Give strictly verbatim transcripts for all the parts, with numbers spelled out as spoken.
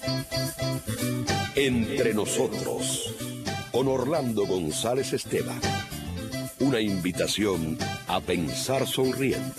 Entre nosotros, con Orlando González Esteban. Una invitación a pensar sonriendo.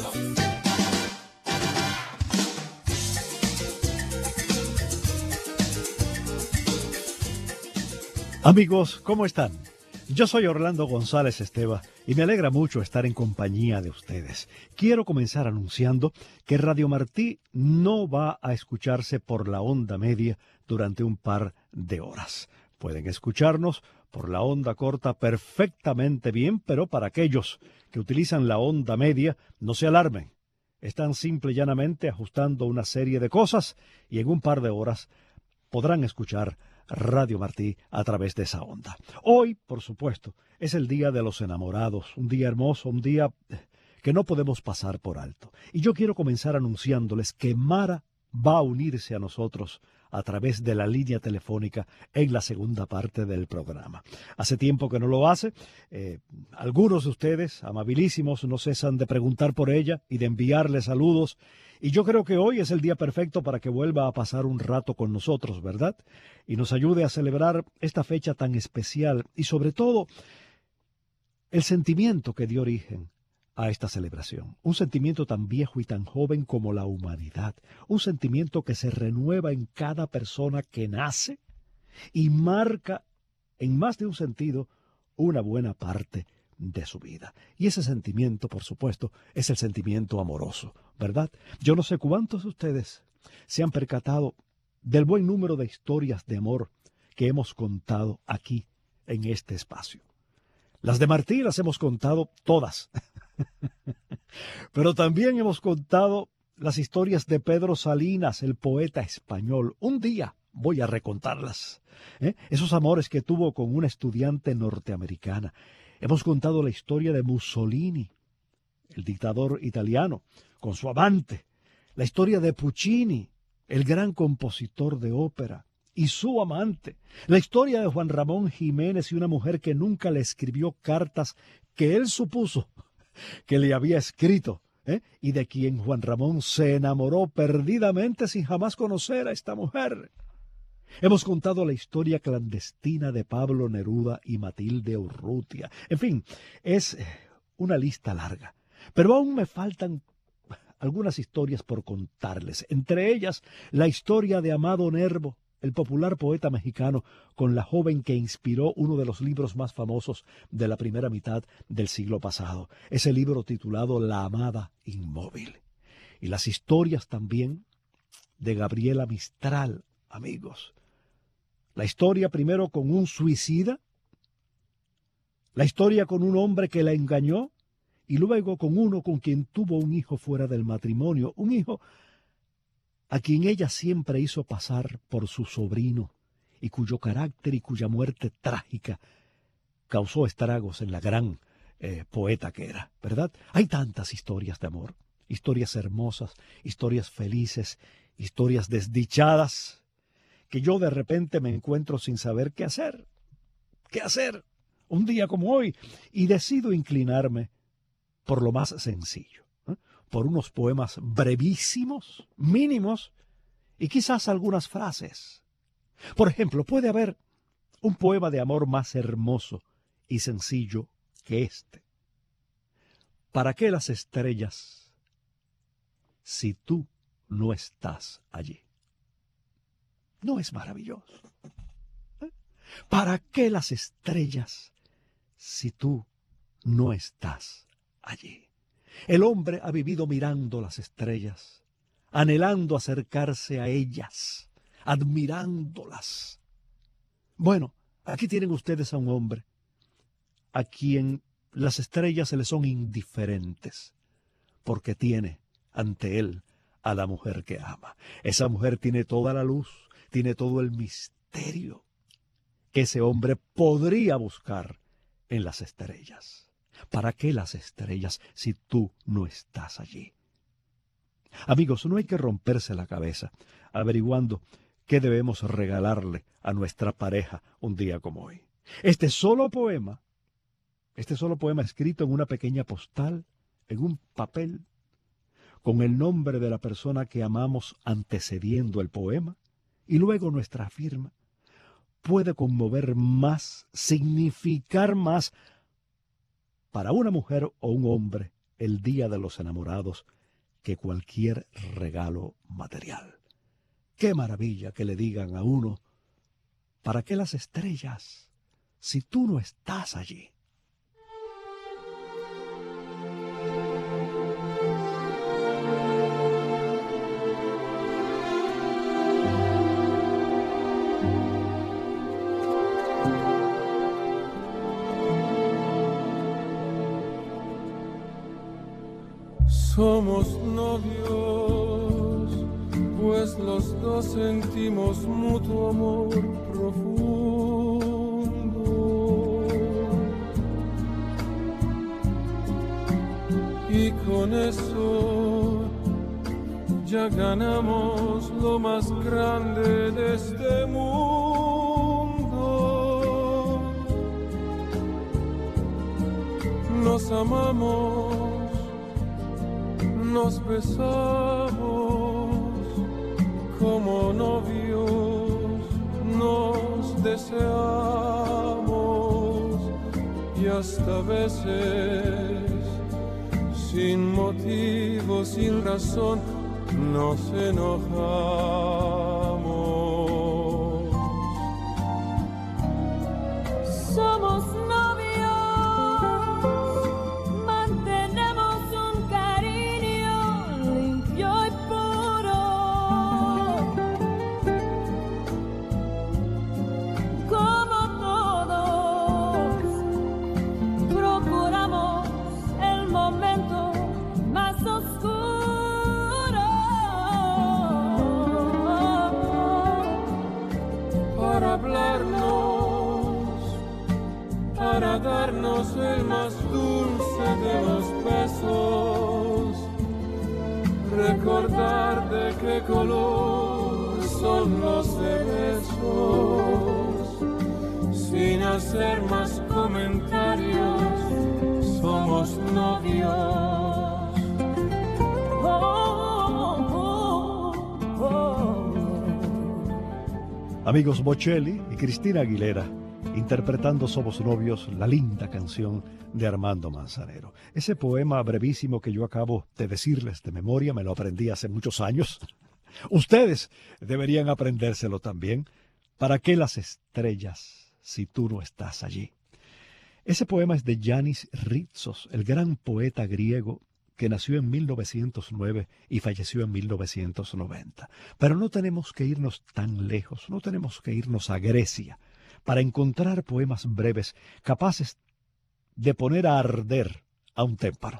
Amigos, ¿cómo están? Yo soy Orlando González Esteban y me alegra mucho estar en compañía de ustedes. Quiero comenzar anunciando que Radio Martí no va a escucharse por la onda media durante un par de horas. Pueden escucharnos por la onda corta perfectamente bien, pero para aquellos que utilizan la onda media, no se alarmen. Están simple y llanamente ajustando una serie de cosas y en un par de horas podrán escuchar Radio Martí a través de esa onda. Hoy, por supuesto, es el Día de los Enamorados, un día hermoso, un día que no podemos pasar por alto. Y yo quiero comenzar anunciándoles que Mara va a unirse a nosotros a través de la línea telefónica en la segunda parte del programa. Hace tiempo que no lo hace. Eh, algunos de ustedes, amabilísimos, no cesan de preguntar por ella y de enviarle saludos. Y yo creo que hoy es el día perfecto para que vuelva a pasar un rato con nosotros, ¿verdad? Y nos ayude a celebrar esta fecha tan especial y sobre todo el sentimiento que dio origen a esta celebración. Un sentimiento tan viejo y tan joven como la humanidad. Un sentimiento que se renueva en cada persona que nace y marca en más de un sentido una buena parte de su vida. Y ese sentimiento, por supuesto, es el sentimiento amoroso, ¿verdad? Yo no sé cuántos de ustedes se han percatado del buen número de historias de amor que hemos contado aquí en este espacio. Las de Martí las hemos contado todas, pero también hemos contado las historias de Pedro Salinas, el poeta español. Un día voy a recontarlas, ¿eh? Esos amores que tuvo con una estudiante norteamericana. Hemos contado la historia de Mussolini, el dictador italiano, con su amante. La historia de Puccini, el gran compositor de ópera, y su amante. La historia de Juan Ramón Jiménez y una mujer que nunca le escribió cartas que él supuso que le había escrito, ¿eh? Y de quien Juan Ramón se enamoró perdidamente sin jamás conocer a esta mujer. Hemos contado la historia clandestina de Pablo Neruda y Matilde Urrutia. En fin, es una lista larga. Pero aún me faltan algunas historias por contarles. Entre ellas, la historia de Amado Nervo, el popular poeta mexicano, con la joven que inspiró uno de los libros más famosos de la primera mitad del siglo pasado. Ese libro titulado La amada inmóvil. Y las historias también de Gabriela Mistral, amigos. La historia primero con un suicida, la historia con un hombre que la engañó y luego con uno con quien tuvo un hijo fuera del matrimonio, un hijo a quien ella siempre hizo pasar por su sobrino y cuyo carácter y cuya muerte trágica causó estragos en la gran eh, poeta que era, ¿verdad? Hay tantas historias de amor, historias hermosas, historias felices, historias desdichadas, que yo de repente me encuentro sin saber qué hacer, qué hacer un día como hoy, y decido inclinarme por lo más sencillo, ¿eh? Por unos poemas brevísimos, mínimos, y quizás algunas frases. Por ejemplo, puede haber un poema de amor más hermoso y sencillo que este. ¿Para qué las estrellas si tú no estás allí? ¿No es maravilloso? ¿Eh? ¿Para qué las estrellas si tú no estás allí? El hombre ha vivido mirando las estrellas, anhelando acercarse a ellas, admirándolas. Bueno, aquí tienen ustedes a un hombre a quien las estrellas se le son indiferentes, porque tiene ante él a la mujer que ama. Esa mujer tiene toda la luz, tiene todo el misterio que ese hombre podría buscar en las estrellas. ¿Para qué las estrellas si tú no estás allí? Amigos, no hay que romperse la cabeza averiguando qué debemos regalarle a nuestra pareja un día como hoy. Este solo poema, este solo poema escrito en una pequeña postal, en un papel, con el nombre de la persona que amamos antecediendo el poema, y luego nuestra firma puede conmover más, significar más para una mujer o un hombre el Día de los Enamorados que cualquier regalo material. Qué maravilla que le digan a uno, ¿para qué las estrellas si tú no estás allí? Somos novios, pues los dos sentimos mutuo amor profundo. Y con eso ya ganamos lo más grande de este mundo. Nos amamos, nos besamos como novios, nos deseamos y hasta veces sin motivo, sin razón, nos enojamos. Somos mantenemos un cariño limpio y puro, como todos procuramos el momento más oscuro para hablarnos, para darnos el más dulce de los besos, recordar de qué color son los cerezos, sin hacer más comentarios, somos novios. oh, oh, oh. Amigos Bocelli y Cristina Aguilera, interpretando Somos Novios, la linda canción de Armando Manzanero. Ese poema brevísimo que yo acabo de decirles de memoria, me lo aprendí hace muchos años. Ustedes deberían aprendérselo también. ¿Para qué las estrellas si tú no estás allí? Ese poema es de Yanis Ritsos, el gran poeta griego que nació en mil novecientos nueve y falleció en mil novecientos noventa. Pero no tenemos que irnos tan lejos, no tenemos que irnos a Grecia para encontrar poemas breves capaces de poner a arder a un témpano.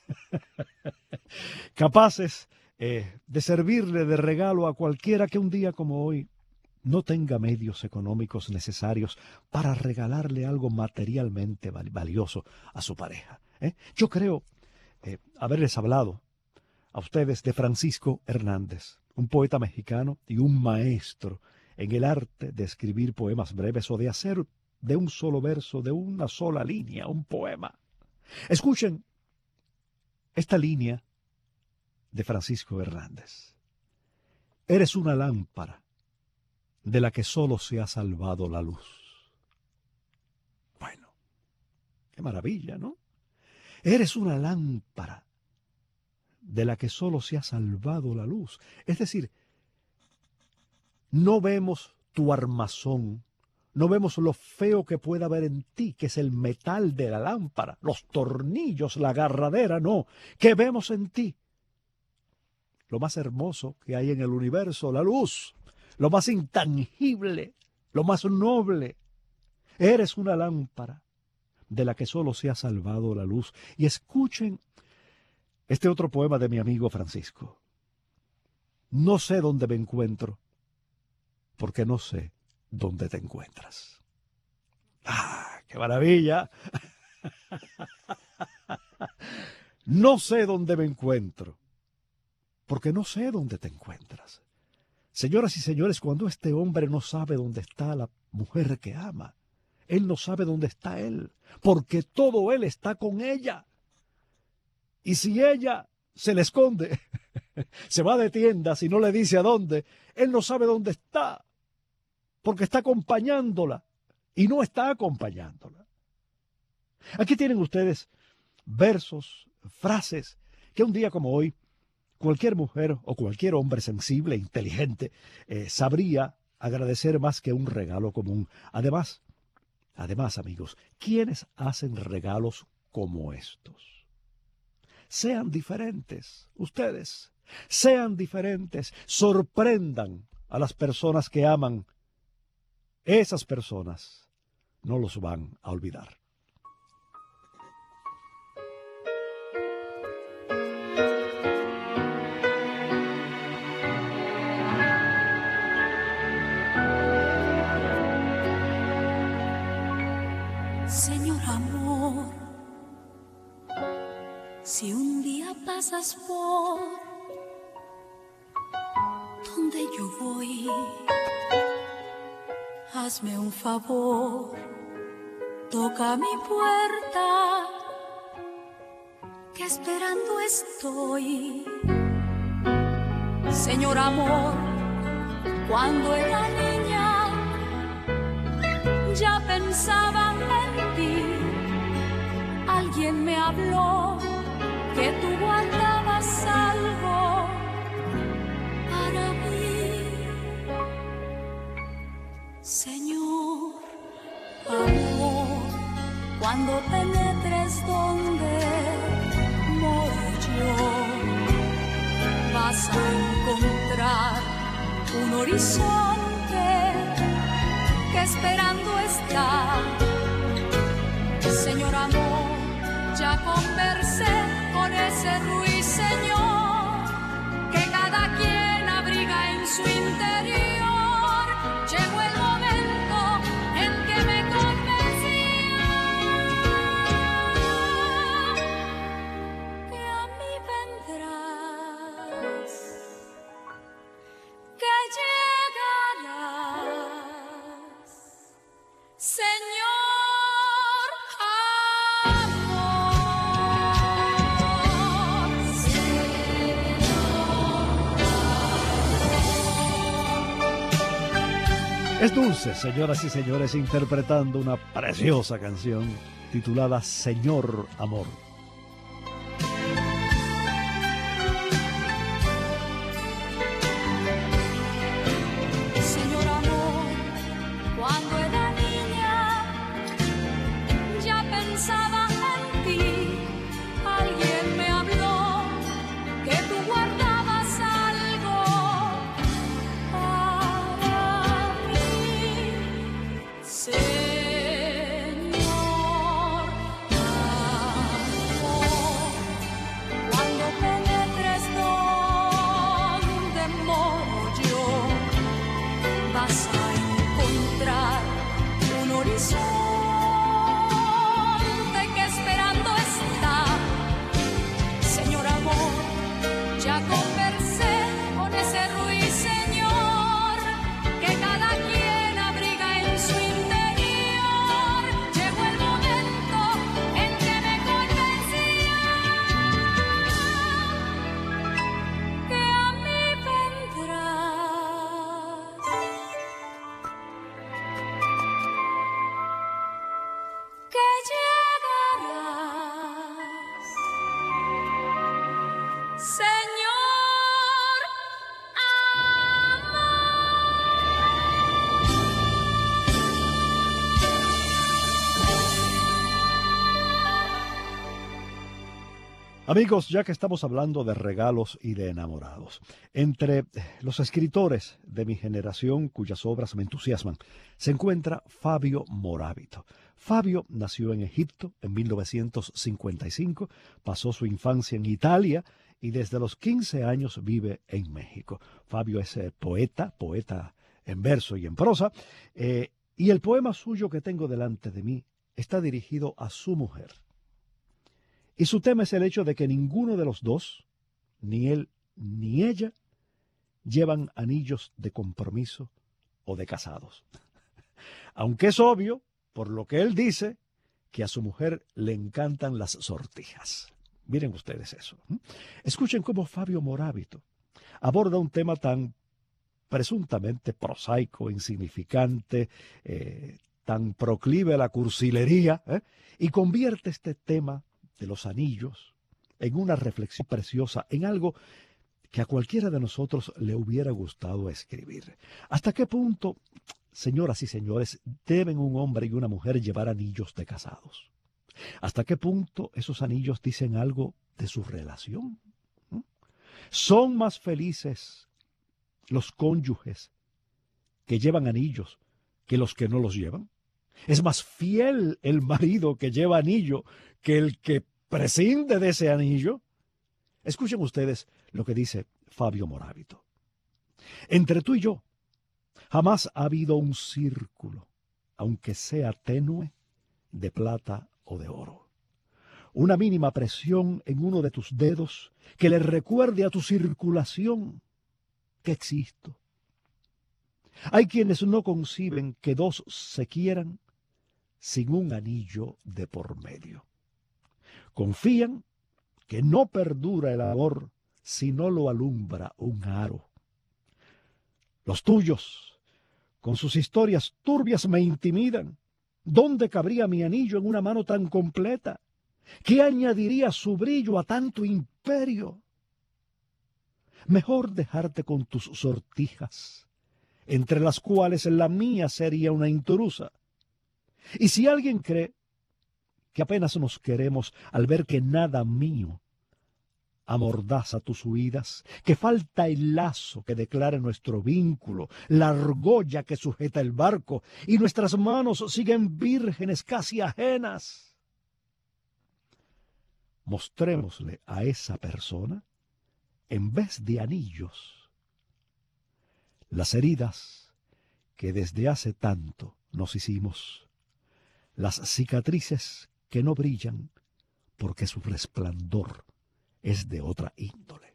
Capaces eh, de servirle de regalo a cualquiera que un día como hoy no tenga medios económicos necesarios para regalarle algo materialmente valioso a su pareja. ¿eh? Yo creo eh, haberles hablado a ustedes de Francisco Hernández, un poeta mexicano y un maestro en el arte de escribir poemas breves o de hacer de un solo verso, de una sola línea, un poema. Escuchen esta línea de Francisco Hernández. Eres una lámpara de la que solo se ha salvado la luz. Bueno, qué maravilla, ¿no? Eres una lámpara de la que solo se ha salvado la luz. Es decir, no vemos tu armazón, no vemos lo feo que pueda haber en ti, que es el metal de la lámpara, los tornillos, la agarradera, no. ¿Qué vemos en ti? Lo más hermoso que hay en el universo, la luz, lo más intangible, lo más noble. Eres una lámpara de la que solo se ha salvado la luz. Y escuchen este otro poema de mi amigo Francisco. No sé dónde me encuentro, porque no sé dónde te encuentras. ¡Ah, qué maravilla! No sé dónde me encuentro, porque no sé dónde te encuentras. Señoras y señores, cuando este hombre no sabe dónde está la mujer que ama, él no sabe dónde está él, porque todo él está con ella. Y si ella se le esconde, Se va de tiendas y no le dice a dónde. Él no sabe dónde está, porque está acompañándola y no está acompañándola. Aquí tienen ustedes versos, frases que un día como hoy cualquier mujer o cualquier hombre sensible, inteligente, eh, sabría agradecer más que un regalo común. Además, además, amigos, ¿quiénes hacen regalos como estos? Sean diferentes, ustedes, sean diferentes, sorprendan a las personas que aman. Esas personas no los van a olvidar. Señor amor, si un día pasas por donde yo voy, hazme un favor, toca mi puerta, que esperando estoy. Señor amor, cuando era niña ya pensaba en ti. Alguien me habló que tú guardabas algo para mí. Señor amor, cuando penetres donde moro yo, vas a encontrar un horizonte que esperando está. Señor amor, ya conversé con ese ruiseñor que cada quien abriga en su interior. Llegó el momento en que me convencía que a mí vendrás, que llegarás, Señor. Es Dulce, señoras y señores, interpretando una preciosa canción titulada Señor Amor. Señor amor, cuando era niña ya pensaba en ti. Alguien me habló que tú guardabas algo para mí. Señor amor, cuando penetres donde moro yo, vas a encontrar un horizonte que esperando está. Señor amor, ya conversé con ese ruiseñor que cada quien abriga en su interior. Llegó el momento en que me convencía que a mí vendrás, que llegarás, Señor amor. Amigos, ya que estamos hablando de regalos y de enamorados, entre los escritores de mi generación cuyas obras me entusiasman, se encuentra Fabio Moravito. Fabio nació en Egipto en mil novecientos cincuenta y cinco, pasó su infancia en Italia y desde los quince años vive en México. Fabio es eh, poeta, poeta en verso y en prosa, eh, y el poema suyo que tengo delante de mí está dirigido a su mujer. Y su tema es el hecho de que ninguno de los dos, ni él ni ella, llevan anillos de compromiso o de casados. Aunque es obvio, por lo que él dice, que a su mujer le encantan las sortijas. Miren ustedes eso. Escuchen cómo Fabio Moravito aborda un tema tan presuntamente prosaico, insignificante, eh, tan proclive a la cursilería, ¿eh? y convierte este tema de los anillos en una reflexión preciosa, en algo que a cualquiera de nosotros le hubiera gustado escribir. ¿Hasta qué punto, señoras y señores, deben un hombre y una mujer llevar anillos de casados? ¿Hasta qué punto esos anillos dicen algo de su relación? ¿Mm? ¿Son más felices los cónyuges que llevan anillos que los que no los llevan? ¿Es más fiel el marido que lleva anillo que el que prescinde de ese anillo? Escuchen ustedes lo que dice Fabio Moravito. Entre tú y yo, jamás ha habido un círculo, aunque sea tenue, de plata o de oro. Una mínima presión en uno de tus dedos que le recuerde a tu circulación que existo. Hay quienes no conciben que dos se quieran sin un anillo de por medio. Confían que no perdura el amor si no lo alumbra un aro. Los tuyos, con sus historias turbias, me intimidan. ¿Dónde cabría mi anillo en una mano tan completa? ¿Qué añadiría su brillo a tanto imperio? Mejor dejarte con tus sortijas, entre las cuales la mía sería una intrusa. Y si alguien cree que apenas nos queremos al ver que nada mío amordaza tus huidas, que falta el lazo que declare nuestro vínculo, la argolla que sujeta el barco, y nuestras manos siguen vírgenes, casi ajenas, mostrémosle a esa persona, en vez de anillos, las heridas que desde hace tanto nos hicimos, las cicatrices que no brillan porque su resplandor es de otra índole.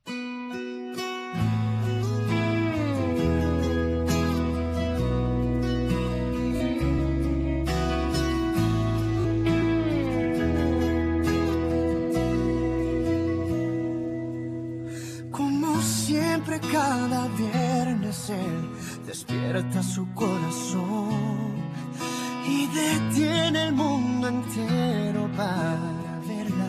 Como siempre, cada viernes él despierta su corazón y detiene el mundo entero para verla.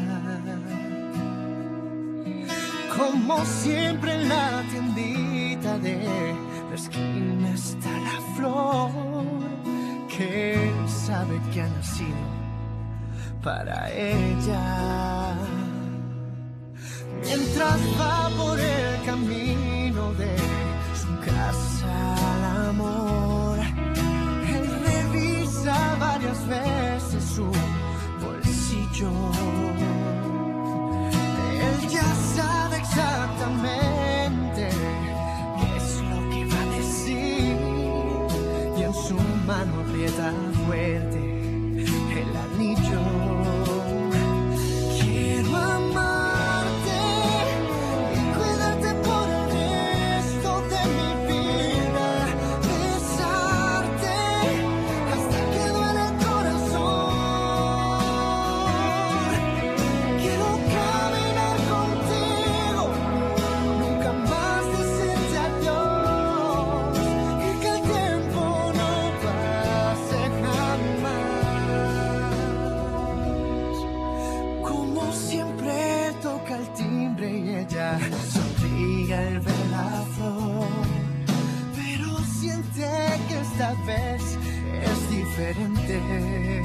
Como siempre en la tiendita de la esquina está la flor que él sabe que ha nacido para ella. Mientras va por el camino de su casa al amor, él revisa varias veces su bolsillo. Él ya sabe exactamente qué es lo que va a decir, y en su mano aprieta fuerte el anillo. Quiero amarte y cuidarte por el resto de mi vida, besarte hasta que duele el corazón. Quiero caminar contigo, nunca más decirte adiós, y que el tiempo no pase jamás. Como siempre toca el timbre y ella sonríe al ver la flor, pero siente que esta vez es diferente.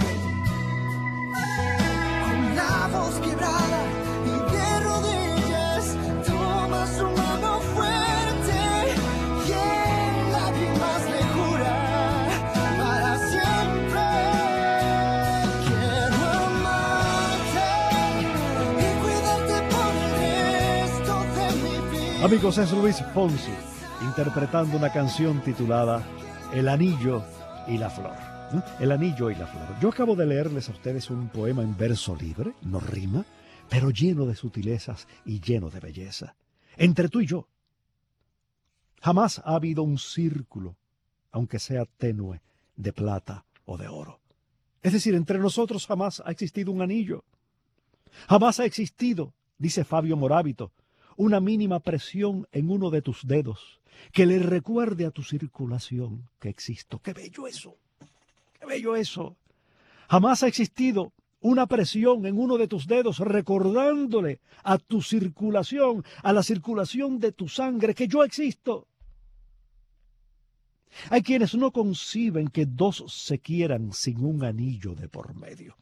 Con la voz quebrada y de rodillas toma su mano fuerte y en lágrimas le jura para siempre. Quiero amarte y cuidarte por el resto de mi vida. Amigos, es Luis Fonsi interpretando una canción titulada El anillo y la flor. ¿Eh? El anillo y la flor. Yo acabo de leerles a ustedes un poema en verso libre, no rima, pero lleno de sutilezas y lleno de belleza. Entre tú y yo, jamás ha habido un círculo, aunque sea tenue, de plata o de oro. Es decir, entre nosotros jamás ha existido un anillo. Jamás ha existido, dice Fabio Morábito, una mínima presión en uno de tus dedos que le recuerde a tu circulación que existo. ¡Qué bello eso! ¡Qué bello eso! Jamás ha existido una presión en uno de tus dedos recordándole a tu circulación, a la circulación de tu sangre, que yo existo. Hay quienes no conciben que dos se quieran sin un anillo de por medio.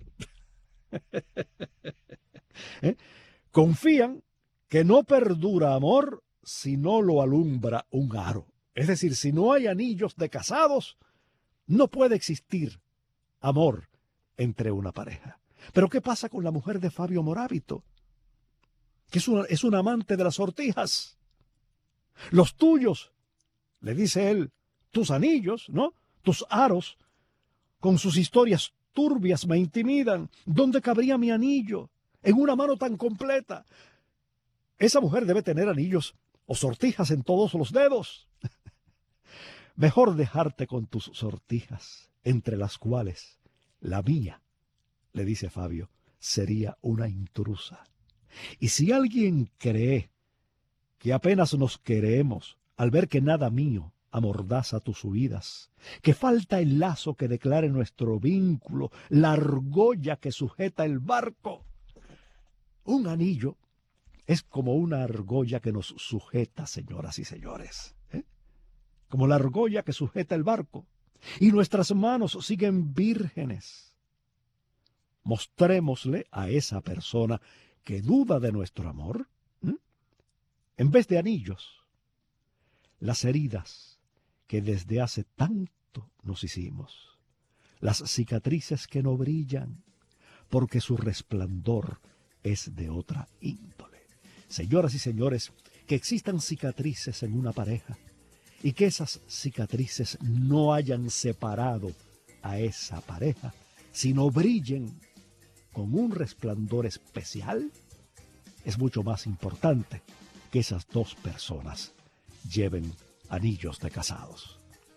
¿Eh? Confían que no perdura amor si no lo alumbra un aro. Es decir, si no hay anillos de casados, no puede existir amor entre una pareja. Pero ¿qué pasa con la mujer de Fabio Morábito? Que es una, es una amante de las sortijas. Los tuyos, le dice él, tus anillos, ¿no? Tus aros, con sus historias turbias me intimidan. ¿Dónde cabría mi anillo? En una mano tan completa. Esa mujer debe tener anillos o sortijas en todos los dedos. Mejor dejarte con tus sortijas, entre las cuales la mía, le dice Fabio, sería una intrusa. Y si alguien cree que apenas nos queremos al ver que nada mío amordaza tus huidas, que falta el lazo que declare nuestro vínculo, la argolla que sujeta el barco, un anillo es como una argolla que nos sujeta, señoras y señores, ¿eh? Como la argolla que sujeta el barco, y nuestras manos siguen vírgenes. Mostrémosle a esa persona que duda de nuestro amor, ¿eh? En vez de anillos, las heridas que desde hace tanto nos hicimos, las cicatrices que no brillan, porque su resplandor es de otra índole. Señoras y señores, que existan cicatrices en una pareja y que esas cicatrices no hayan separado a esa pareja, sino brillen con un resplandor especial, es mucho más importante que esas dos personas lleven anillos de casados.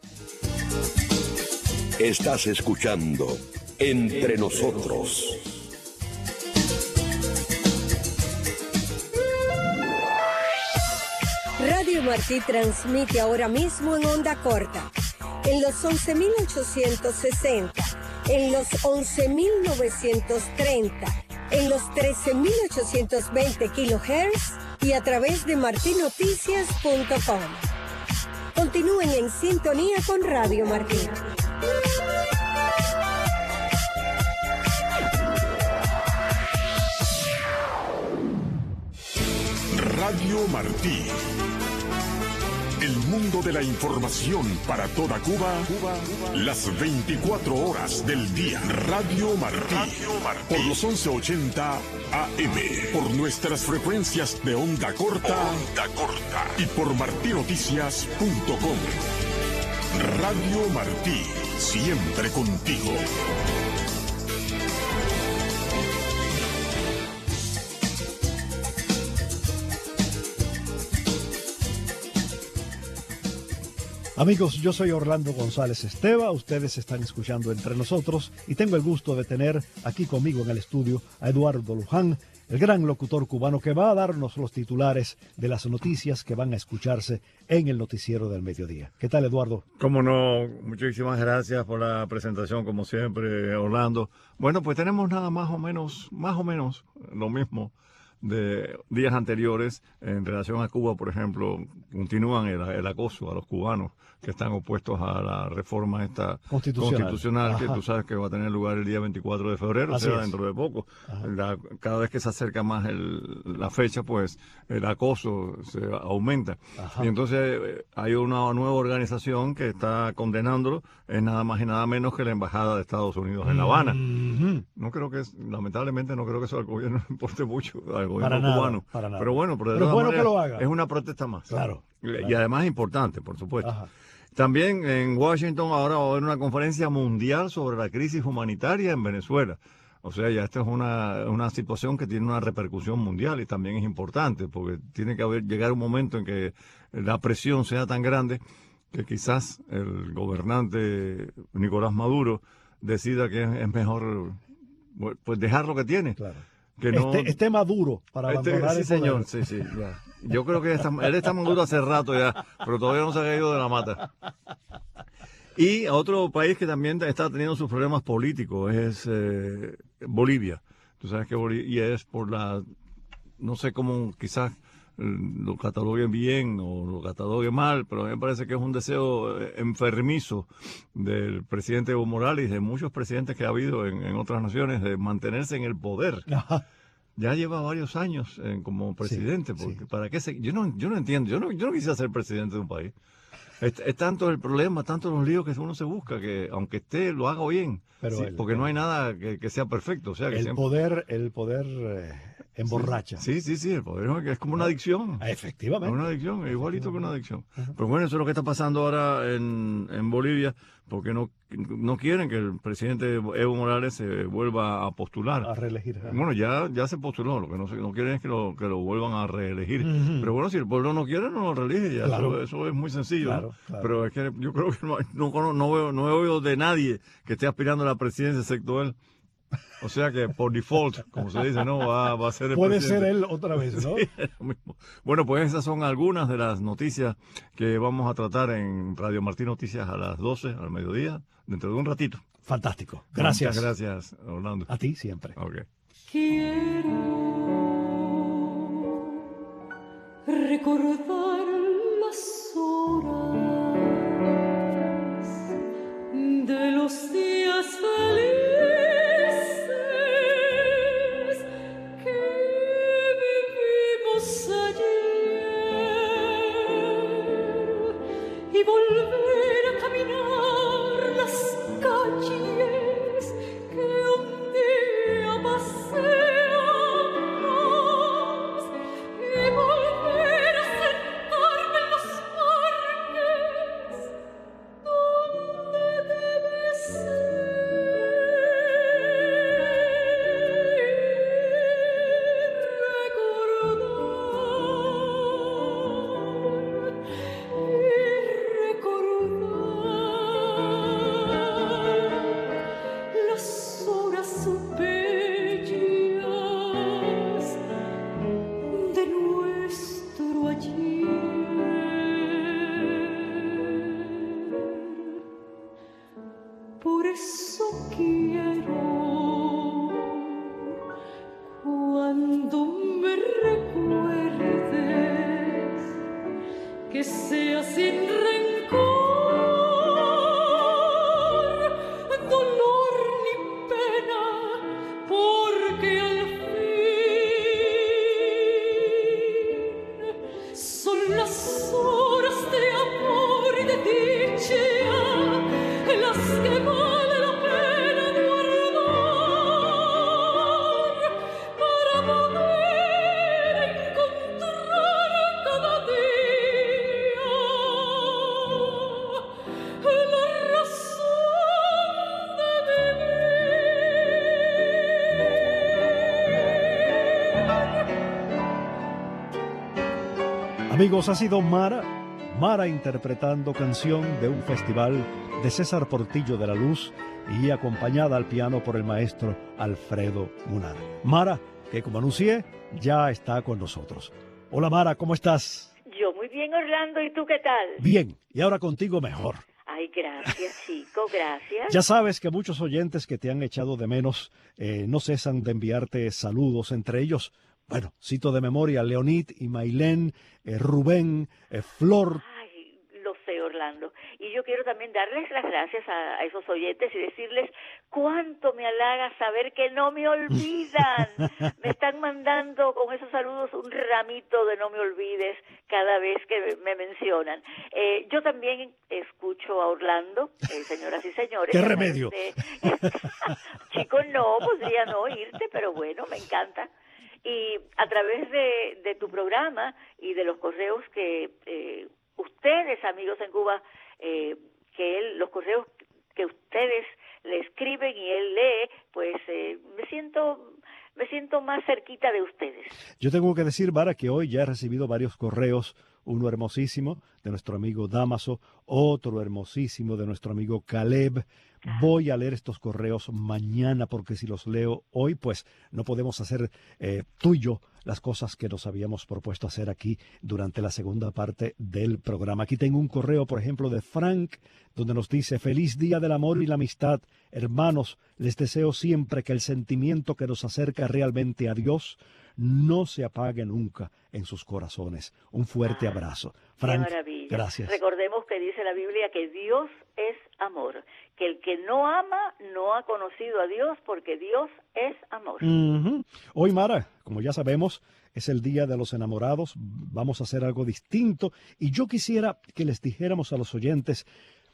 Estás escuchando Entre Nosotros. Radio Martí transmite ahora mismo en onda corta, en los once mil ochocientos sesenta, en los once mil novecientos treinta, en los trece mil ochocientos veinte kilohertz y a través de marti noticias punto com. Continúen en sintonía con Radio Martí. Radio Martí. El mundo de la información para toda Cuba, Cuba, Cuba, las veinticuatro horas del día. Radio Martí. Radio Martí. Por los once ochenta A M. Por nuestras frecuencias de onda corta. Onda corta. Y por marti noticias punto com. Radio Martí. Siempre contigo. Amigos, yo soy Orlando González Esteva, ustedes están escuchando Entre Nosotros y tengo el gusto de tener aquí conmigo en el estudio a Eduardo Luján, el gran locutor cubano que va a darnos los titulares de las noticias que van a escucharse en el noticiero del mediodía. ¿Qué tal, Eduardo? Cómo no, muchísimas gracias por la presentación, como siempre, Orlando. Bueno, pues tenemos nada más o menos, más o menos lo mismo de días anteriores en relación a Cuba. Por ejemplo, continúan el, el acoso a los cubanos que están opuestos a la reforma esta constitucional, constitucional que Ajá. tú sabes que va a tener lugar el día veinticuatro de febrero, Así o sea, es. dentro de poco. La, cada vez que se acerca más el, la fecha, pues el acoso se aumenta. Ajá. Y entonces eh, hay una nueva organización que está condenándolo, es nada más y nada menos que la Embajada de Estados Unidos en La Habana. Mm-hmm. No creo que, es, lamentablemente, no creo que eso al gobierno le importe mucho, al gobierno Para nada, cubano. para nada. Pero bueno, pero de Pero es todas bueno que maneras, lo haga. es una protesta más. Claro, Y claro. además importante, por supuesto. Ajá. También en Washington ahora va a haber una conferencia mundial sobre la crisis humanitaria en Venezuela. O sea, ya esta es una, una situación que tiene una repercusión mundial y también es importante porque tiene que haber, llegar un momento en que la presión sea tan grande que quizás el gobernante Nicolás Maduro decida que es, es mejor pues dejar lo que tiene. Claro. que no... Esté, esté maduro para este, abandonar sí, el poder. señor, sí, sí, ya. Yo creo que está, él está maduro hace rato ya, pero todavía no se ha caído de la mata. Y otro país que también está teniendo sus problemas políticos es eh, Bolivia. Tú sabes que Bolivia es por la, no sé cómo quizás lo cataloguen bien o lo cataloguen mal, pero a mí me parece que es un deseo enfermizo del presidente Evo Morales y de muchos presidentes que ha habido en, en otras naciones de mantenerse en el poder. Ajá. Ya lleva varios años eh, como presidente, Sí, porque sí. para qué se, yo no, yo no entiendo, yo no, yo no quisiera ser presidente de un país. Es, es tanto el problema, tanto los líos que uno se busca, que aunque esté, lo haga bien. Pero Sí, el- porque no hay nada que, que sea perfecto. O sea, que El siempre- poder, el poder eh, emborracha. Sí, sí, sí, el poder es como una adicción. Ah, Es efectivamente. una adicción, es igualito que una adicción. Pero bueno, eso es lo que está pasando ahora en, en Bolivia, porque no, no quieren que el presidente Evo Morales se vuelva a postular. A reelegir. ajá. Bueno, ya, ya se postuló, lo que no, se- no quieren es que lo, que lo vuelvan a reelegir. Ujú. Pero bueno, si el pueblo no quiere, no lo reelige, ya Claro. eso, eso es muy sencillo. ¿no? Claro, claro. Pero es que yo creo que no, no, cono- no veo, no he oído de nadie que esté aspirando a la presidencia excepto él. O sea que por default, como se dice, no va, va a ser el Puede presidente. ser él otra vez, ¿no? Sí, es lo mismo. Bueno, pues esas son algunas de las noticias que vamos a tratar en Radio Martín Noticias a las doce, al mediodía, dentro de un ratito. Fantástico. Gracias. Muchas gracias, Orlando. A ti siempre. Ok. Quiero recordar las horas de los días felices que vivimos ayer y volver a caminar las calles que un día paseamos y volver a sentarme en los parques donde debe las horas bellas de nuestro ayer. Por eso quiero, cuando me recuerdes, que sea sin rencor, dolor ni pena, porque al fin son las horas de amor y de dicha las que vale la pena guardar para poder encontrar cada día la razón de vivir. Amigos, ha sido Mara, Mara interpretando canción de un festival de César Portillo de la Luz y acompañada al piano por el maestro Alfredo Munar. Mara, que como anuncié, ya está con nosotros. Hola Mara, ¿cómo estás? Yo muy bien, Orlando, ¿y tú qué tal? Bien, y ahora contigo mejor. Ay, gracias, chico, gracias. Ya sabes que muchos oyentes que te han echado de menos eh, no cesan de enviarte saludos, entre ellos, bueno, cito de memoria, Leonid y Mailén, eh, Rubén, eh, Flor. Ay, lo sé, Orlando. Y yo quiero también darles las gracias a, a esos oyentes y decirles cuánto me halaga saber que no me olvidan. Me están mandando con esos saludos un ramito de no me olvides cada vez que me mencionan. Eh, yo también escucho a Orlando, eh, señoras y señores. ¡Qué remedio! De... Chicos, no, podría no oírte, pero bueno, me encanta. Y a través de, de tu programa y de los correos que eh, ustedes, amigos en Cuba, eh, que él, los correos que ustedes le escriben y él lee, pues eh, me siento me siento más cerquita de ustedes. Yo tengo que decir, Mara, que hoy ya he recibido varios correos uno hermosísimo de nuestro amigo Damaso, otro hermosísimo de nuestro amigo Caleb. Voy a leer estos correos mañana porque si los leo hoy, pues no podemos hacer eh, tú y yo las cosas que nos habíamos propuesto hacer aquí durante la segunda parte del programa. Aquí tengo un correo, por ejemplo, de Frank, donde nos dice: feliz día del amor y la amistad. Hermanos, les deseo siempre que el sentimiento que nos acerca realmente a Dios no se apague nunca en sus corazones. Un fuerte ah, abrazo. Frank, qué maravilla. Gracias. Recordemos que dice la Biblia que Dios es amor, que el que no ama no ha conocido a Dios, porque Dios es amor. Uh-huh. Hoy, Mara, como ya sabemos, es el Día de los Enamorados. Vamos a hacer algo distinto y yo quisiera que les dijéramos a los oyentes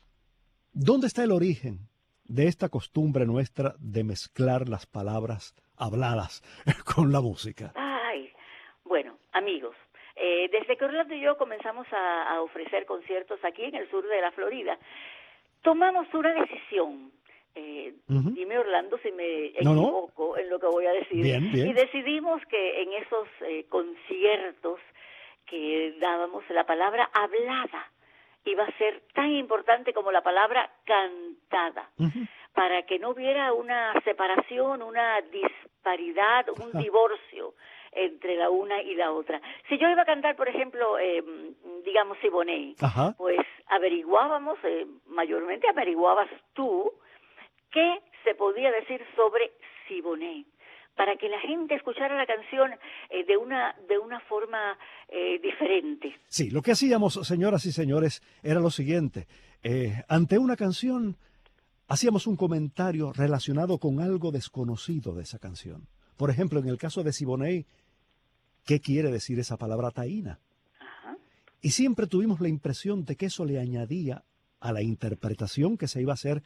dónde está el origen de esta costumbre nuestra de mezclar las palabras habladas con la música. Ay, bueno, amigos, eh, desde que Orlando y yo comenzamos a, a ofrecer conciertos aquí en el sur de la Florida, tomamos una decisión. Eh, uh-huh. Dime, Orlando, si me equivoco no, no. en lo que voy a decir. Bien, bien. Y decidimos que en esos eh, conciertos que dábamos, la palabra hablada iba a ser tan importante como la palabra cantada, uh-huh. para que no hubiera una separación, una disparidad, un divorcio entre la una y la otra. Si yo iba a cantar, por ejemplo, eh, digamos, Siboney, Ajá. pues averiguábamos, eh, mayormente averiguabas tú, qué se podía decir sobre Siboney, para que la gente escuchara la canción eh, de una de una forma eh, diferente. Sí, lo que hacíamos, señoras y señores, era lo siguiente. Eh, ante una canción, hacíamos un comentario relacionado con algo desconocido de esa canción. Por ejemplo, en el caso de Siboney, ¿qué quiere decir esa palabra taína? Ajá. Y siempre tuvimos la impresión de que eso le añadía a la interpretación que se iba a hacer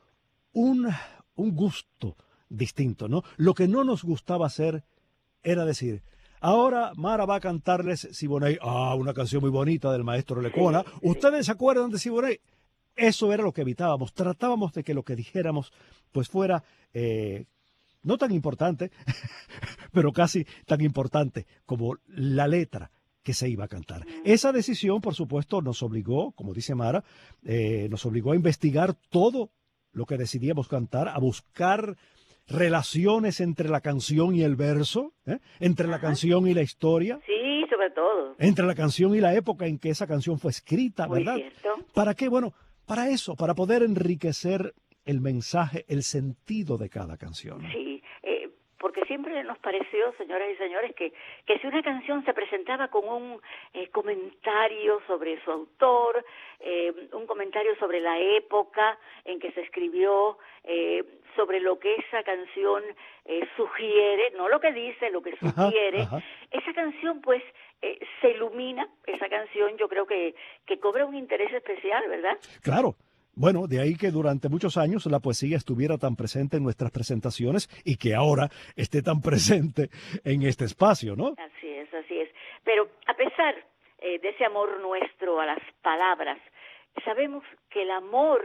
un, un gusto distinto, ¿no? Lo que no nos gustaba hacer era decir, ahora Mara va a cantarles Siboney, ah, una canción muy bonita del maestro Lecuona. Sí, ¿Ustedes sí. se acuerdan de Siboney? Eso era lo que evitábamos. Tratábamos de que lo que dijéramos pues fuera eh, no tan importante, pero casi tan importante como la letra que se iba a cantar. Esa decisión, por supuesto, nos obligó, como dice Mara, eh, nos obligó a investigar todo lo que decidíamos cantar, a buscar relaciones entre la canción y el verso, ¿eh? entre Ajá. la canción y la historia. Sí, sobre todo. Entre la canción y la época en que esa canción fue escrita, Muy ¿verdad? Cierto. ¿Para qué? Bueno, para eso, para poder enriquecer el mensaje, el sentido de cada canción. Sí, eh, porque siempre nos pareció, señoras y señores, que, que si una canción se presentaba con un eh, comentario sobre su autor, eh, un comentario sobre la época en que se escribió, eh, sobre lo que esa canción eh, sugiere, no lo que dice, lo que sugiere, ajá, ajá. esa canción pues eh, se ilumina, esa canción yo creo que, que cobra un interés especial, ¿verdad? Claro. Bueno, de ahí que durante muchos años la poesía estuviera tan presente en nuestras presentaciones y que ahora esté tan presente en este espacio, ¿no? Así es, así es. Pero a pesar eh, de ese amor nuestro a las palabras, sabemos que el amor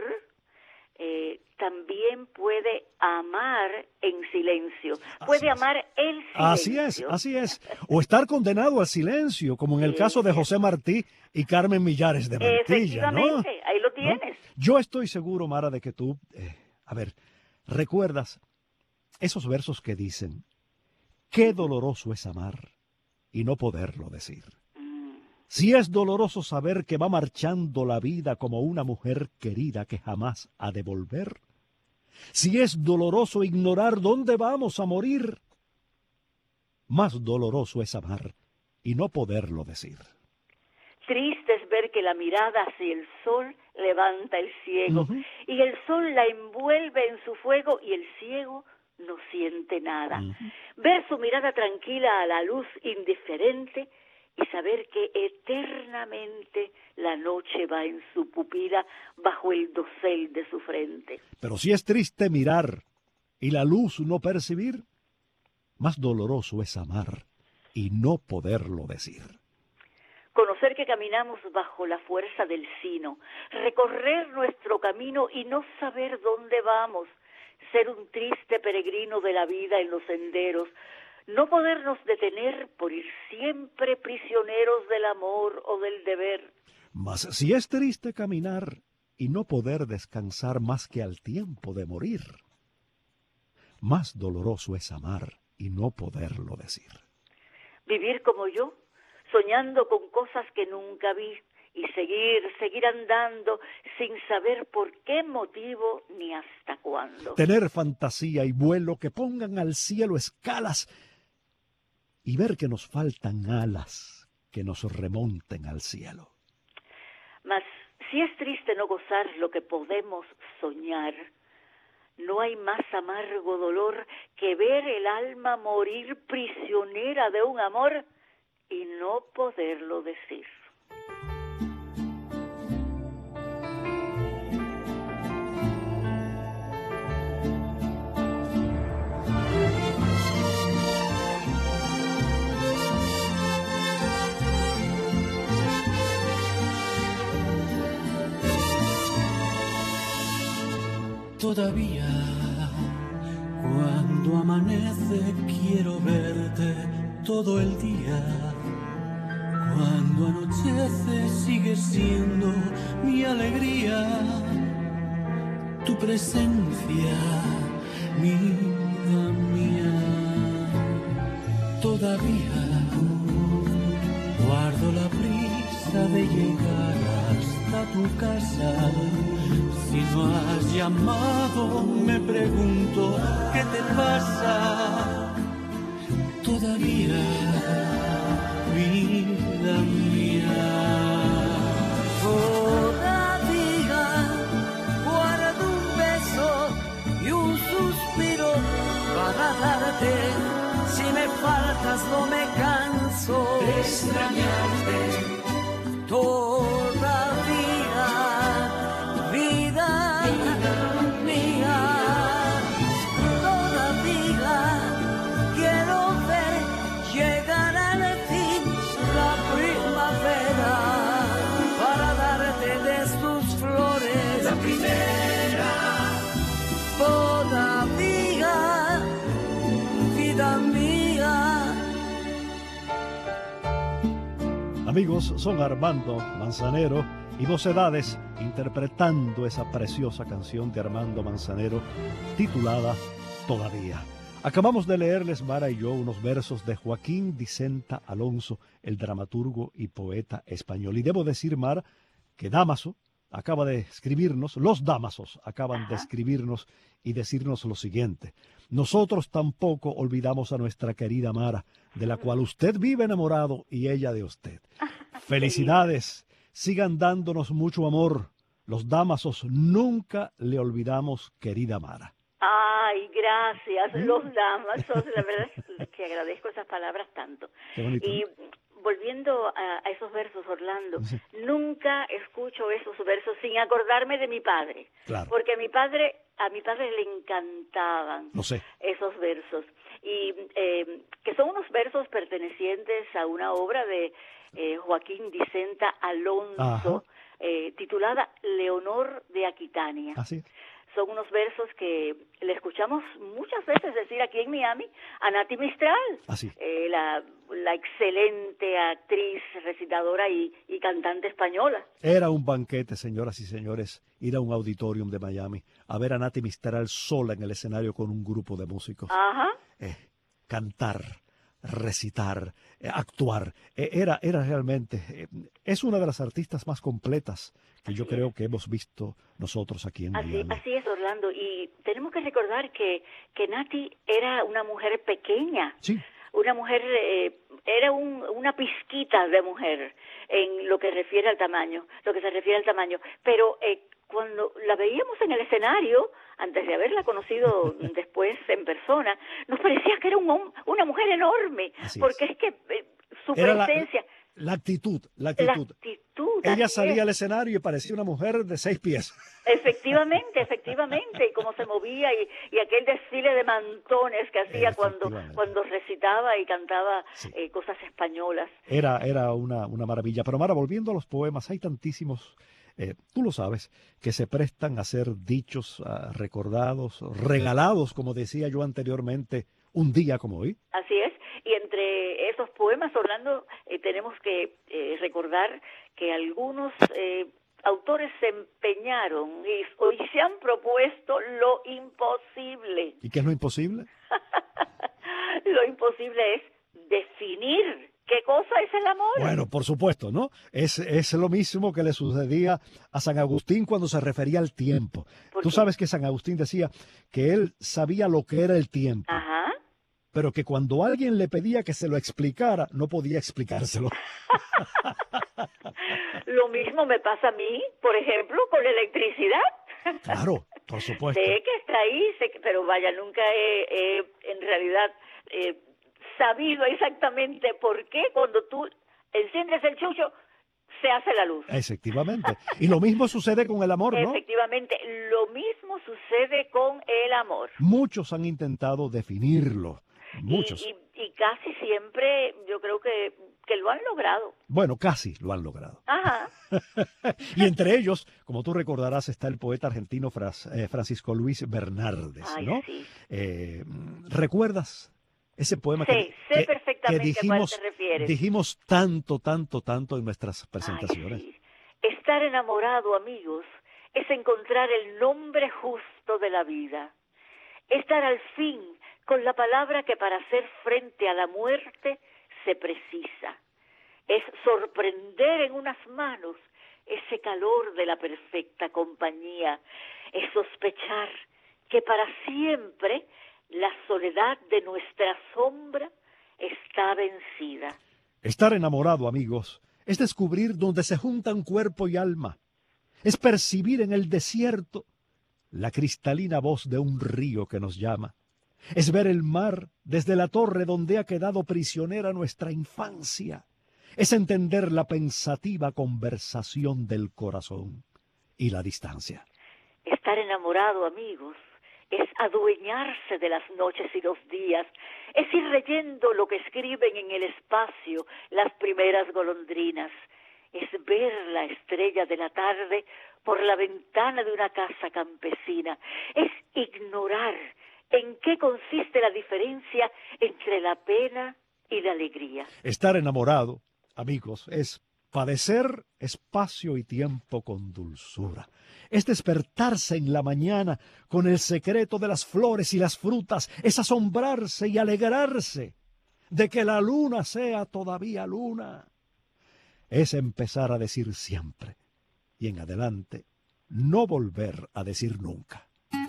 eh, también puede amar en silencio, puede amar el silencio. Así es, así es. O estar condenado al silencio, como en el sí, caso de José Martí y Carmen Millares de Mantilla, efectivamente, ¿no? ahí lo tienes. ¿No? Yo estoy seguro, Mara, de que tú, eh, a ver, recuerdas esos versos que dicen, qué doloroso es amar y no poderlo decir. Mm. Si es doloroso saber que va marchando la vida como una mujer querida que jamás ha de volver. Si es doloroso ignorar dónde vamos a morir. Más doloroso es amar y no poderlo decir. Triste es ver que la mirada hacia el sol levanta el ciego, uh-huh. y el sol la envuelve en su fuego y el ciego no siente nada. Uh-huh. Ver su mirada tranquila a la luz indiferente y saber que eternamente la noche va en su pupila bajo el dosel de su frente. Pero si es triste mirar y la luz no percibir, más doloroso es amar y no poderlo decir. Conocer que caminamos bajo la fuerza del sino, recorrer nuestro camino y no saber dónde vamos, ser un triste peregrino de la vida en los senderos, no podernos detener por ir siempre prisioneros del amor o del deber. Mas si es triste caminar y no poder descansar más que al tiempo de morir, más doloroso es amar y no poderlo decir. Vivir como yo, soñando con cosas que nunca vi, y seguir, seguir andando sin saber por qué motivo ni hasta cuándo. Tener fantasía y vuelo que pongan al cielo escalas y ver que nos faltan alas que nos remonten al cielo. Mas si es triste no gozar lo que podemos soñar, no hay más amargo dolor que ver el alma morir prisionera de un amor y no poderlo decir. Todavía, cuando amanece quiero verte todo el día. Cuando anochece sigue siendo mi alegría. Tu presencia, vida mía. Todavía guardo la prisa de llegar hasta tu casa. Si no has llamado, me pregunto qué te pasa. Todavía, vida mía. Todavía guardo un beso y un suspiro para darte. Si me faltas, no me canso de extrañarte. Todavía. Vida mía, todavía quiero ver llegar al fin la primavera para darte de sus flores la primera. Todavía, vida mía. Amigos, son Armando Manzanero y Mocedades interpretando esa preciosa canción de Armando Manzanero titulada Todavía. Acabamos de leerles, Mara y yo, unos versos de Joaquín Dicenta Alonso, el dramaturgo y poeta español. Y debo decir, Mara, que Dámaso acaba de escribirnos, los Dámasos acaban Ajá. de escribirnos y decirnos lo siguiente. Nosotros tampoco olvidamos a nuestra querida Mara, de la cual usted vive enamorado y ella de usted. Felicidades. Sigan dándonos mucho amor. Los Dámasos nunca le olvidamos, querida Mara. Ay, gracias, los Dámasos. La verdad es que agradezco esas palabras tanto. Qué bonito, y ¿no? volviendo a, a esos versos, Orlando, sí. Nunca escucho esos versos sin acordarme de mi padre. Claro. Porque a mi padre, a mi padre le encantaban no sé. esos versos. Y eh, que son unos versos pertenecientes a una obra de Eh, Joaquín Dicenta Alonso, eh, titulada Leonor de Aquitania. Así es. Son unos versos que le escuchamos muchas veces decir aquí en Miami a Nati Mistral, Así. Eh, la, la excelente actriz, recitadora y, y cantante española. Era un banquete, señoras y señores, ir a un auditorium de Miami a ver a Nati Mistral sola en el escenario con un grupo de músicos. Ajá. Eh, cantar, recitar, eh, actuar. Eh, era, era realmente, eh, es una de las artistas más completas que así yo es. creo que hemos visto nosotros aquí en así, Miami. Así es, Orlando. Y tenemos que recordar que, que Nati era una mujer pequeña. Sí. Una mujer, eh, era un, una pizquita de mujer en lo que refiere al tamaño, lo que se refiere al tamaño. Pero eh, cuando la veíamos en el escenario, antes de haberla conocido después en persona, nos parecía que era un, una mujer enorme, Así porque es, es que eh, su era presencia... La, la actitud, la actitud. La actitud. Ella salía es. al escenario y parecía una mujer de seis pies. Efectivamente, efectivamente, y cómo se movía y, y aquel desfile de mantones que hacía cuando cuando recitaba y cantaba sí. eh, cosas españolas. Era era una, una maravilla. Pero Mara, volviendo a los poemas, hay tantísimos, eh, tú lo sabes, que se prestan a ser dichos, uh, recordados, regalados, como decía yo anteriormente, un día como hoy. Así es. Y entre esos poemas, Orlando, eh, tenemos que eh, recordar que algunos eh, autores se empeñaron y hoy se han propuesto lo imposible. ¿Y qué es lo imposible? Lo imposible es definir qué cosa es el amor. Bueno, por supuesto, ¿no? Es, es lo mismo que le sucedía a San Agustín cuando se refería al tiempo. Tú sabes que San Agustín decía que él sabía lo que era el tiempo. Ajá. Pero que cuando alguien le pedía que se lo explicara, no podía explicárselo. Lo mismo me pasa a mí, por ejemplo, con la electricidad. Claro, por supuesto. Sé que está ahí, sé que, pero vaya, nunca he, he en realidad eh, sabido exactamente por qué cuando tú enciendes el chucho se hace la luz. Efectivamente. Y lo mismo sucede con el amor, ¿no? Efectivamente, lo mismo sucede con el amor. Muchos han intentado definirlo. Muchos. Y, y, y casi siempre yo creo que, que lo han logrado. Bueno, casi lo han logrado. Ajá. Y entre ellos, como tú recordarás, está el poeta argentino Fras, eh, Francisco Luis Bernardes, Ay, ¿no? Sí. Eh, ¿Recuerdas ese poema sí, que, sé que, perfectamente que dijimos, a cuál te refieres? dijimos tanto, tanto, tanto en nuestras presentaciones? Ay, sí. Estar enamorado, amigos, es encontrar el nombre justo de la vida. Estar al fin con la palabra que para hacer frente a la muerte se precisa. Es sorprender en unas manos ese calor de la perfecta compañía. Es sospechar que para siempre la soledad de nuestra sombra está vencida. Estar enamorado, amigos, es descubrir donde se juntan cuerpo y alma. Es percibir en el desierto la cristalina voz de un río que nos llama. Es ver el mar desde la torre donde ha quedado prisionera nuestra infancia. Es entender la pensativa conversación del corazón y la distancia. Estar enamorado, amigos, es adueñarse de las noches y los días, es ir leyendo lo que escriben en el espacio las primeras golondrinas, es ver la estrella de la tarde por la ventana de una casa campesina, es ignorar en qué consiste la diferencia entre la pena y la alegría. Estar enamorado, amigos, es padecer espacio y tiempo con dulzura. Es despertarse en la mañana con el secreto de las flores y las frutas. Es asombrarse y alegrarse de que la luna sea todavía luna. Es empezar a decir siempre y en adelante no volver a decir nunca.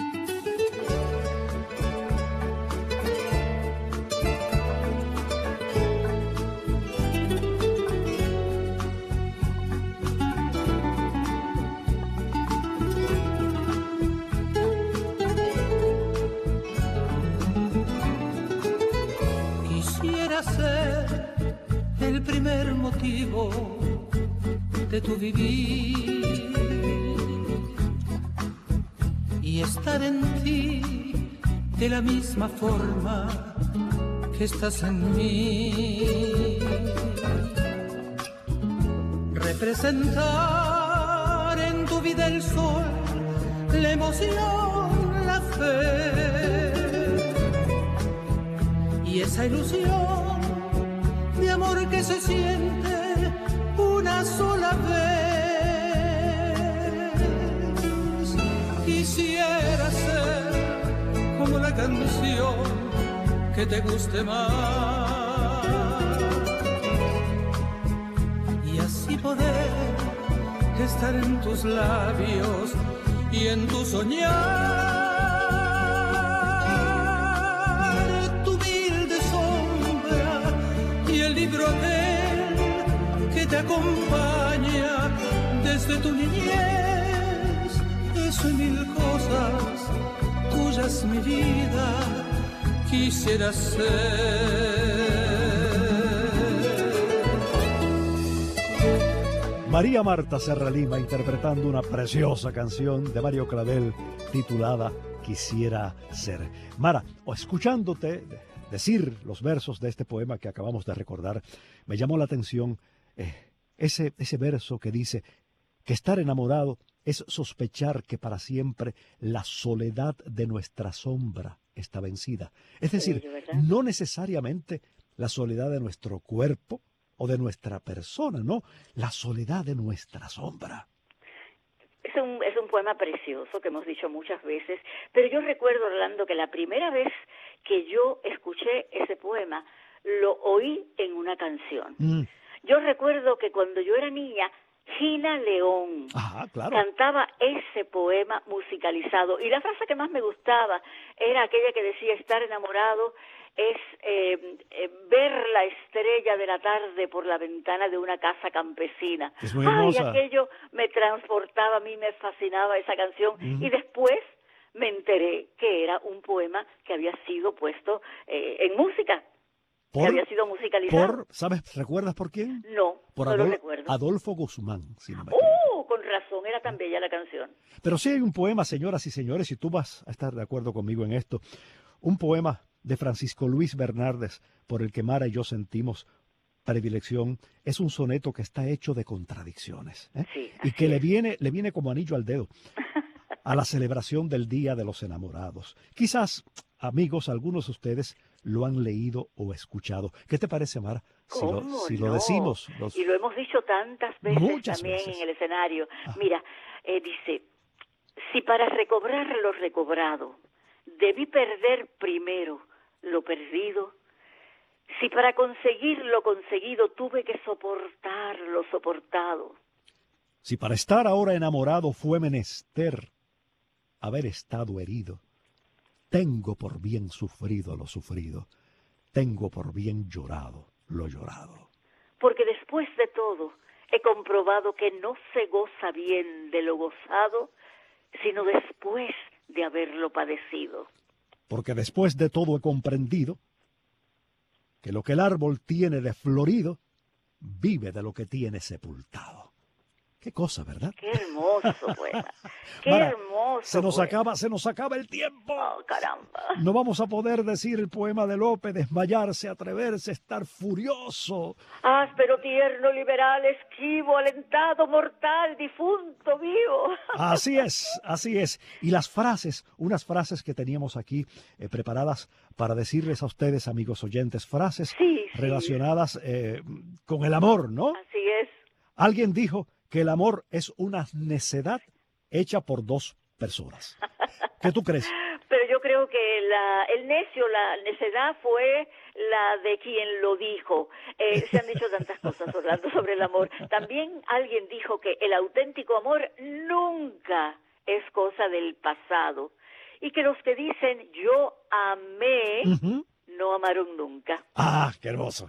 Ser el primer motivo de tu vivir y estar en ti de la misma forma que estás en mí. Representar en tu vida el sol, la emoción, la fe y esa ilusión de amor que se siente una sola vez. Quisiera ser como la canción que te guste más y así poder estar en tus labios y en tu soñar. Te acompaña desde tu niñez, eso y mil cosas tuyas, mi vida, quisiera ser. María Marta Serra Lima interpretando una preciosa canción de Mario Clavel titulada Quisiera ser. Mara, o escuchándote decir los versos de este poema que acabamos de recordar, me llamó la atención Eh, ese, ese verso que dice que estar enamorado es sospechar que para siempre la soledad de nuestra sombra está vencida. Es decir, sí, no necesariamente la soledad de nuestro cuerpo o de nuestra persona, no, la soledad de nuestra sombra. Es un, es un poema precioso que hemos dicho muchas veces, pero yo recuerdo, Orlando, que la primera vez que yo escuché ese poema, lo oí en una canción. Mm. Yo recuerdo que cuando yo era niña, Gina León Ajá, claro. cantaba ese poema musicalizado, y la frase que más me gustaba era aquella que decía: estar enamorado es eh, eh, ver la estrella de la tarde por la ventana de una casa campesina. Es muy hermosa. Ay, aquello me transportaba, a mí me fascinaba esa canción, uh-huh. y después me enteré que era un poema que había sido puesto eh, en música. Por, que había sido musicalizado. Por, ¿sabes? ¿Recuerdas por quién? No, por no Adol- lo recuerdo. Adolfo Guzmán. Si no me ¡Uh! Con razón, era tan bella la canción. Pero sí hay un poema, señoras y señores, y tú vas a estar de acuerdo conmigo en esto, un poema de Francisco Luis Bernardes, por el que Mara y yo sentimos predilección. Es un soneto que está hecho de contradicciones, ¿eh? Sí, y que es. le viene, le viene como anillo al dedo a la celebración del Día de los Enamorados. Quizás, amigos, algunos de ustedes lo han leído o escuchado. ¿Qué te parece, Mara? Si, lo, si no? lo decimos. Los... Y lo hemos dicho tantas veces Muchas también veces. en el escenario. Ah. Mira, eh, dice: si para recobrar lo recobrado debí perder primero lo perdido, si para conseguir lo conseguido tuve que soportar lo soportado, si para estar ahora enamorado fue menester haber estado herido, tengo por bien sufrido lo sufrido, tengo por bien llorado lo llorado. porque después de todo he comprobado que no se goza bien de lo gozado, sino después de haberlo padecido. Porque después de todo he comprendido que lo que el árbol tiene de florido, vive de lo que tiene sepultado. Qué cosa, ¿verdad? Qué hermoso poema. Qué Mara, hermoso. Se nos poema. acaba, se nos acaba el tiempo. Oh, caramba. No vamos a poder decir el poema de Lope, desmayarse, atreverse, estar furioso. Áspero, tierno, liberal, esquivo, alentado, mortal, difunto, vivo. Así es, así es. Y las frases, unas frases que teníamos aquí eh, preparadas para decirles a ustedes, amigos oyentes, frases Sí, sí. relacionadas eh, con el amor, ¿no? Así es. Alguien dijo que el amor es una necedad hecha por dos personas. ¿Qué tú crees? Pero yo creo que la, el necio, la necedad fue la de quien lo dijo. Eh, se han dicho tantas cosas, Orlando, sobre el amor. También alguien dijo que el auténtico amor nunca es cosa del pasado. Y que los que dicen yo amé, uh-huh. no amaron nunca. ¡Ah, qué hermoso!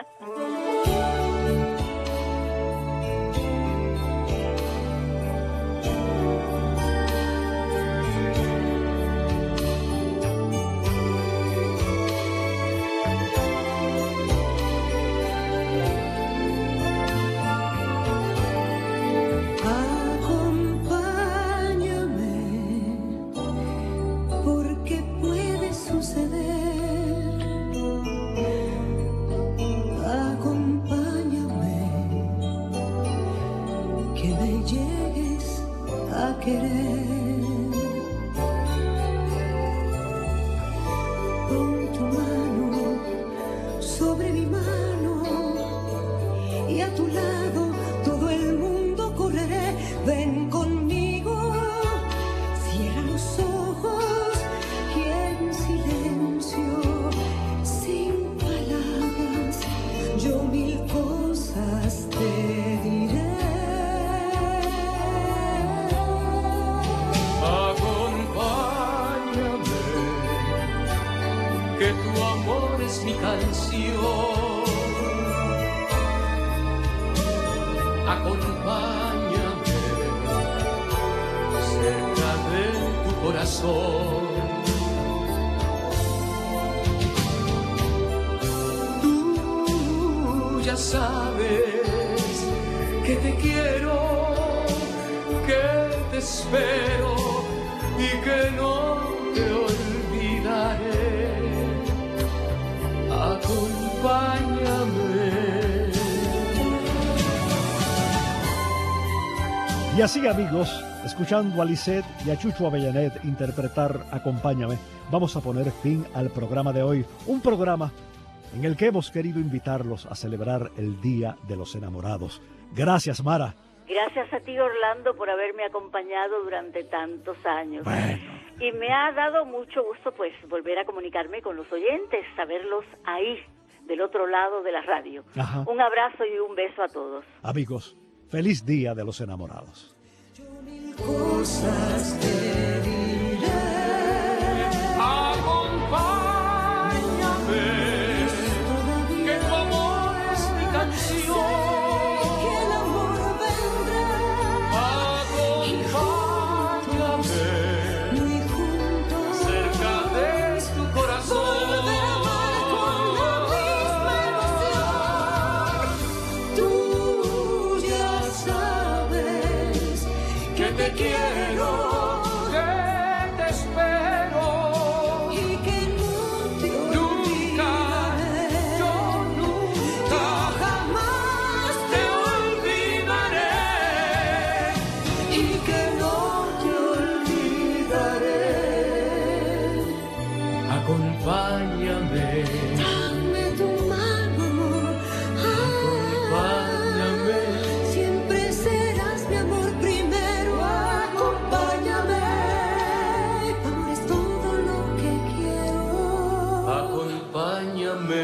Pon tu mano sobre mi mano y a tu lado todo el mundo correré. Ven conmigo, cierra los ojos y en silencio, sin palabras, yo mil cosas te diré. Que tu amor es mi canción. Acompáñame cerca de tu corazón. Tú ya sabes que te quiero, que te espero y que no te olvidaré. Acompáñame. Y así, amigos, escuchando a Lisette y a Chucho Avellanet interpretar Acompáñame, vamos a poner fin al programa de hoy. Un programa en el que hemos querido invitarlos a celebrar el Día de los Enamorados. Gracias, Mara. Gracias a ti, Orlando, por haberme acompañado durante tantos años. Bueno. Y me ha dado mucho gusto, pues, volver a comunicarme con los oyentes, saberlos ahí, del otro lado de la radio. Ajá. Un abrazo y un beso a todos. Amigos, feliz Día de los Enamorados. Cosas te diré. Acompáñame, que tu amor es mi canción. Que el amor vendrá. Acompáñame, Muy juntos. cerca de tu corazón. Te quiero, que te espero Y que no te nunca, yo nunca, jamás te olvidaré y que no te olvidaré. Acompáñame, Dame tu mano, acompáñame, siempre serás mi amor primero. Acompáñame, amor es todo lo que quiero. acompáñame.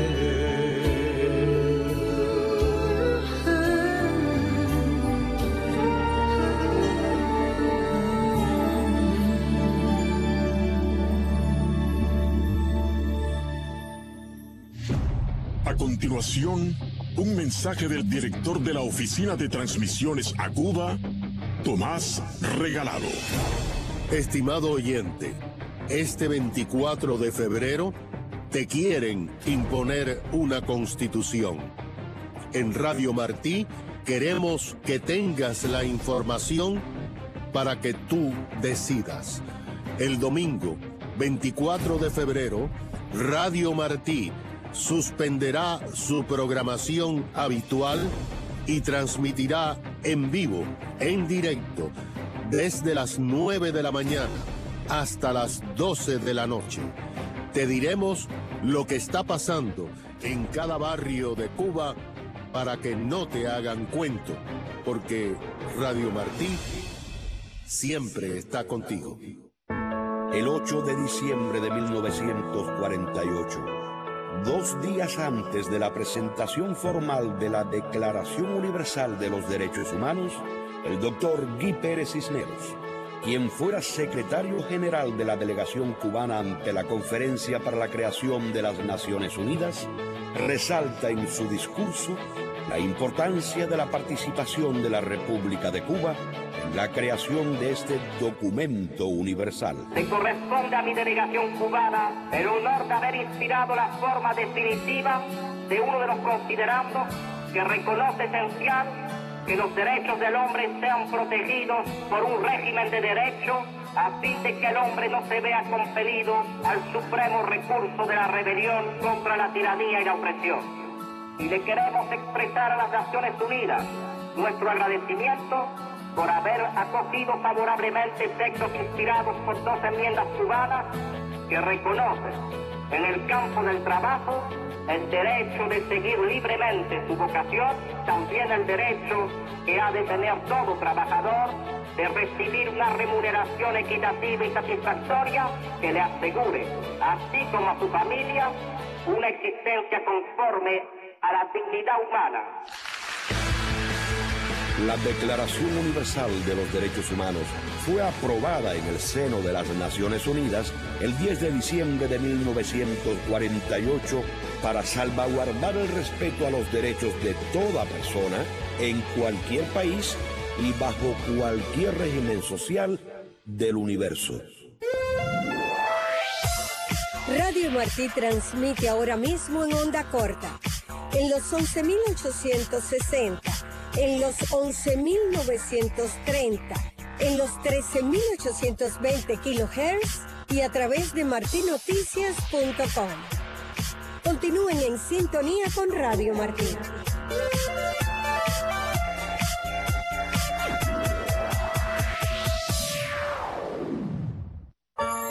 A continuación, un mensaje del director de la Oficina de Transmisiones a Cuba, Tomás Regalado. Estimado oyente, este veinticuatro de febrero te quieren imponer una constitución. En Radio Martí queremos que tengas la información para que tú decidas. El domingo veinticuatro de febrero, Radio Martí suspenderá su programación habitual y transmitirá en vivo, en directo, desde las nueve de la mañana hasta las doce de la noche. Te diremos lo que está pasando en cada barrio de Cuba para que no te hagan cuento, porque Radio Martí siempre está contigo. El ocho de diciembre de mil novecientos cuarenta y ocho, dos días antes de la presentación formal de la Declaración Universal de los Derechos Humanos, el doctor Guy Pérez Cisneros, quien fuera secretario general de la delegación cubana ante la Conferencia para la Creación de las Naciones Unidas, resalta en su discurso la importancia de la participación de la República de Cuba en la creación de este documento universal. Le corresponde a mi delegación cubana el honor de haber inspirado la forma definitiva de uno de los considerandos que reconoce esencial que los derechos del hombre sean protegidos por un régimen de derecho a fin de que el hombre no se vea compelido al supremo recurso de la rebelión contra la tiranía y la opresión. Y le queremos expresar a las Naciones Unidas nuestro agradecimiento por haber acogido favorablemente textos inspirados por dos enmiendas cubanas que reconocen en el campo del trabajo el derecho de seguir libremente su vocación, también el derecho que ha de tener todo trabajador de recibir una remuneración equitativa y satisfactoria que le asegure, así como a su familia, una existencia conforme a la dignidad humana. La Declaración Universal de los Derechos Humanos fue aprobada en el seno de las Naciones Unidas el diez de diciembre de mil novecientos cuarenta y ocho para salvaguardar el respeto a los derechos de toda persona en cualquier país y bajo cualquier régimen social del universo. Radio Martí transmite ahora mismo en onda corta, en los once mil ochocientos sesenta, en los once mil novecientos treinta, en los trece mil ochocientos veinte kilohertz y a través de martinoticias punto com. Continúen en sintonía con Radio Martí.